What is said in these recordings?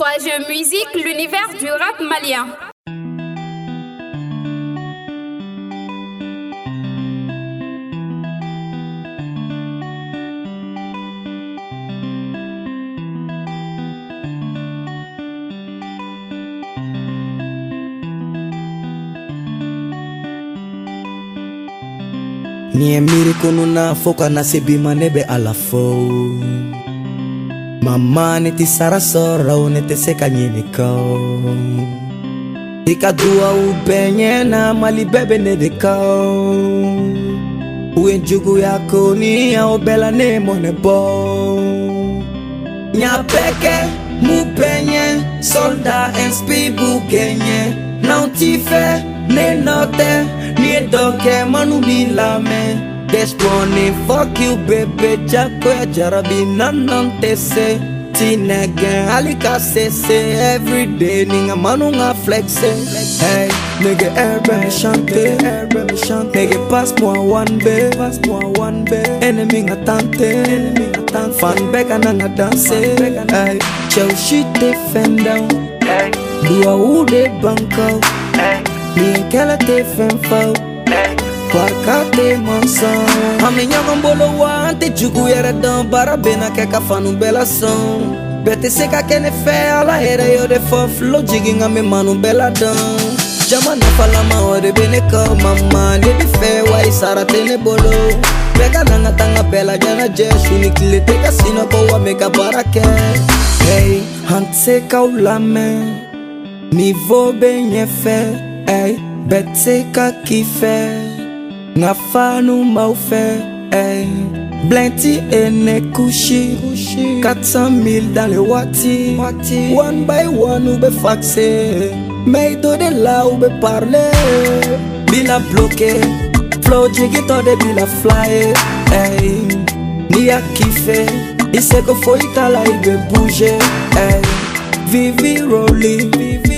3 jeux musique, l'univers du rap malien. Ni emiri kununa foka na sebima nebe alafo. Mama neti sara sora o neti seka nyini kau. Ika dua upenye na mali bebe nede kau. Ue njugu yako ni ya obela ne mone bo. Nya peke mupenye solda en spibu genye. Na utife ne note ni doke manu ni lame. This morning, fuck you, baby. Jako ya jarabi nanantese. Tinege alika sese. Everyday ninga manu nga flexe. Hey, nigga airbe me chante. Nigga passe-moi one bay. Enemy nga tante. Fan beka nanga danse. Hey, chow shit te fendam. Dua ude banko. Ni kela te fenfau. Parkate mansão a minha gambolo ante jugu era dão para bena que cafano bela som bete seca que ne fe ala era eu de foflo jigging a me manu bela dão jama na fala ma ore bene ka mama ne de fe wai sara tene bolo pega nanga tanga bela jana jesu ni kile te casino ko wa meka barake hey hant seca ulame niveau benye fe hey bete seca ki fe nga fanu maufe, eh. Blenty ene kushi 400 000 dans le wati. One by one oube faxe. Meido de la oube parle. Bila bloqué. Flow jiggy to de bila fly, eh. Ni a kiffe. Ise ko foi tala ibe bouge, eh. Vivi rolling.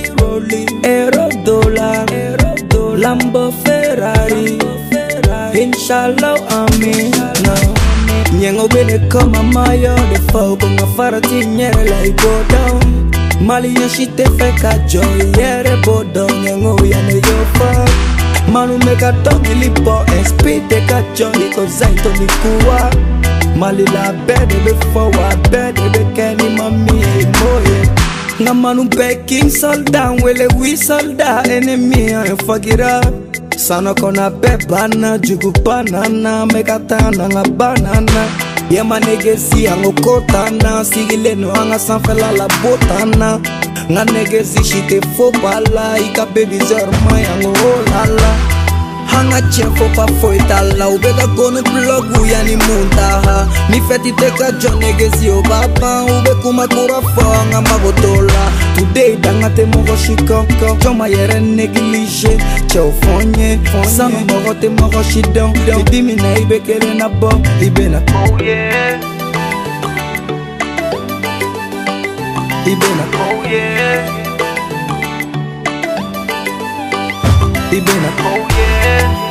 Euro dollar. Lambo Ferrari. Inshallah, amen. Nyengo bene kama mayo de fau konga farati nyere la go down. Mali yoshite feka joy yere bodo nyengo yane yo fa. Manu meka tongi lipo SP te ka joy ko zaito ni kuwa. Mali la bede be forward bede be keni mami e moye. Na manu beking soldat wele we soldat enemy and fuck it up. Sana kona be bana jugu banana mekatana nga banana yema negesi angokotana sigile no anga sanfela la botana nga negesi shite fo bala ika baby zerma angolala hanga chefo pa foitala ubega gonu blogu yani muntaha mi feti teka jo negesi o baba ube kuma kura fanga magotola today dangate mogo shikoko joma yere neglige chofonye sama mogo te mogo shidon idimi na ibekele na bo ibena oh yeah ibena oh yeah ibena oh yeah